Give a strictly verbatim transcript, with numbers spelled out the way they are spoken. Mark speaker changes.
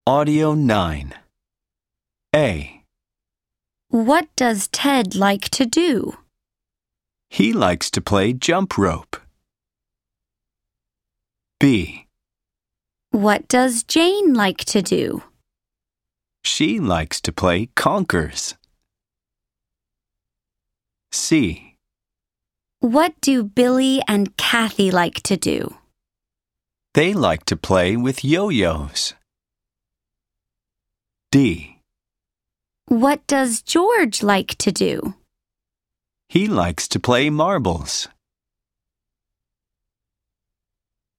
Speaker 1: Audio nine. A.
Speaker 2: What does Ted like to do?
Speaker 1: He likes to play jump rope. B.
Speaker 2: What does Jane like to do?
Speaker 1: She likes to play conkers. C.
Speaker 2: What do Billy and Kathy like to do?
Speaker 1: They like to play with yo-yos. D.
Speaker 2: What does George like to do?
Speaker 1: He likes to play marbles.